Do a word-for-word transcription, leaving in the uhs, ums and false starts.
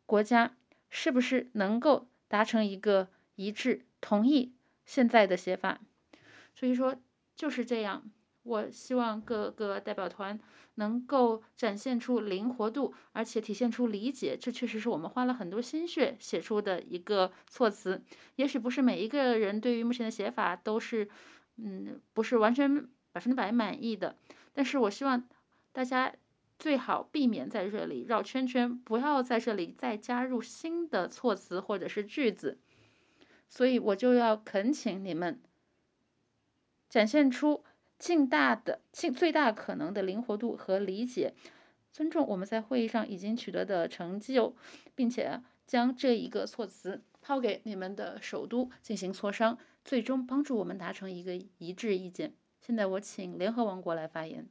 国家是不是能够达成一个一致，同意现在的写法。所以说就是这样，我希望各个代表团能够展现出灵活度，而且体现出理解，这确实是我们花了很多心血写出的一个措辞。也许不是每一个人对于目前的写法都是，嗯，不是完全百分之百满意的，但是我希望大家最好避免在这里绕圈圈，不要在这里再加入新的措辞或者是句子。所以我就要恳请你们展现出尽大的、尽最大可能的灵活度和理解，尊重我们在会议上已经取得的成就，并且将这一个措辞抛给你们的首都进行磋商，最终帮助我们达成一个一致意见。现在我请联合王国来发言。